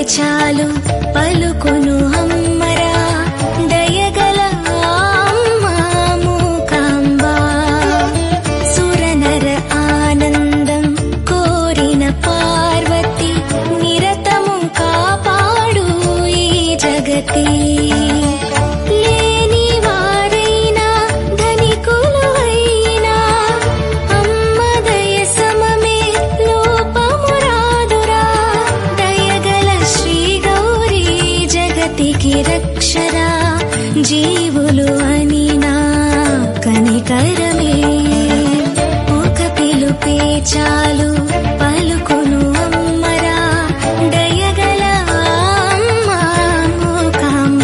చాలు పలుకును అమ్మరా దయగల అమ్మ మూకాంబ. సురనర ఆనందం కోరిన పార్వతి నిరతము కాపాడు ఈ జగతి. లేని వారైనా ధనికులు అయినా అమ్మ దయ సమమే లోపము రాదురా. దయగల శ్రీ గౌరీ జగతికి రక్షరా. జీవులు అనినా కనికరమే ఒక పిలుపే చాలు పలుకును అమ్మరా దయగల అమ్మ మూకాంబ.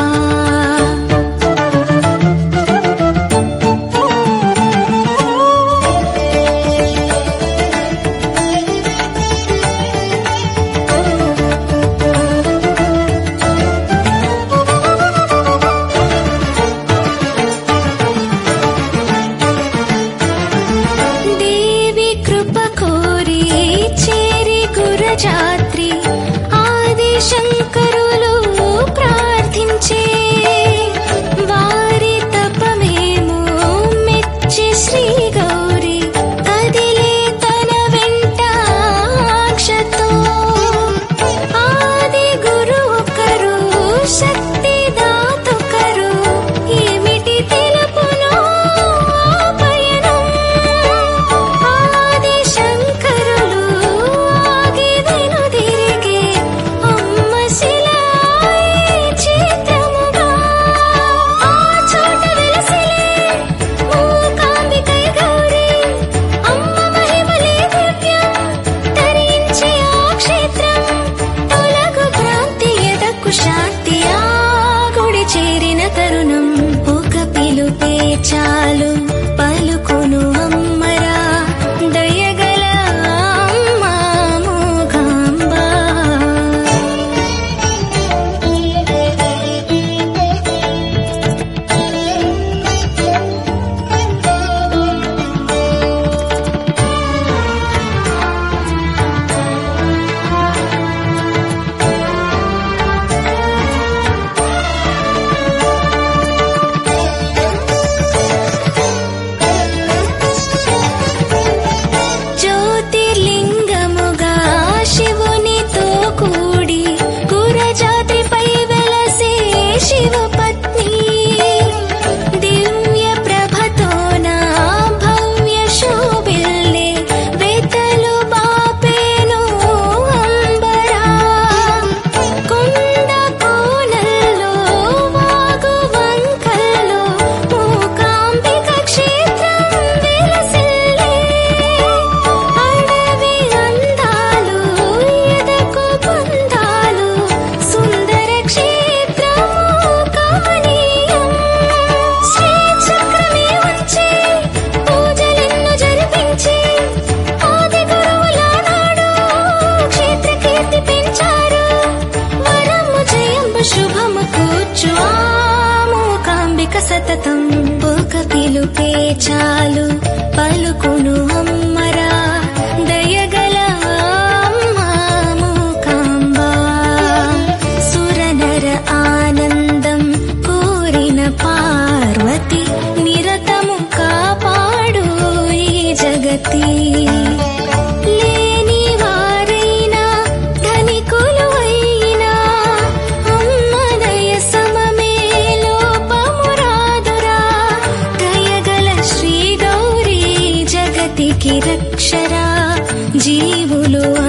దేవి కృప కోరి చేరి గురజాత్రి ఆది శంకరులు ప్రార్థించే. వారి తపమేమో మెచ్చి శ్రీ గౌరి కదిలే తన వెంట అక్షతో. ఆది గురు ఒకరు శక్తి దాతొకరు ఏమిటి తెలుపునో ఆ పయనం. ఆది శంకరులు ఆగి వెనుదిరిగే అమ్మ శిలాయి చిత్రముగా. ఆ చోట వెలసిలే మూకాంబికై గౌరీ అమ్మ మహిమలే దివ్యం తరించే ఆ క్షేత్రం. తొలగు భ్రాంతి ఎదకు శాంతి ఆ గుడి చేరిన తరుణం. ఒక పిలుపే చాలు పలుకును అమ్మరా దయగల అమ్మ మూకాంబ. జ్యోతిర్లింగముగా శివునితో కూడి గురజాత్రిపై వెలసే శివపత్ని. దివ్య ప్రభతోన భవ్య శోభిల్లే వెతలు బాపేను అంబరా. కొండ కోనల్లో వాగు వంకల్లో మూకాంబిక క్షేత్రం వెలసిల్లే. అడవి అందాలు ఎదకు బంధాలు సుందర క్షేత్రము కమనీయం. శ్రీ చక్రమే ఉంచి పూజలెన్నో జరిపించి ఆది గురువుల నాడు క్షేత్ర కీర్తి పెంచారు. వరము జయము శుభము కూర్చు ఆ మూకాంబిక సతతం. ఒక పిలుపే చాలు పలుకును అమ్మరా దయగల అమ్మ మూకాంబ. సురనర ఆనందం కోరిన పార్వతి నిరతము కాపాడు ఈ జగతి. లేని వారైనా ధనికులు అయినా అమ్మ దయ సమమే లోపము రాదురా. దయగల శ్రీ గౌరీ జగతికి రక్షరా. జీవులు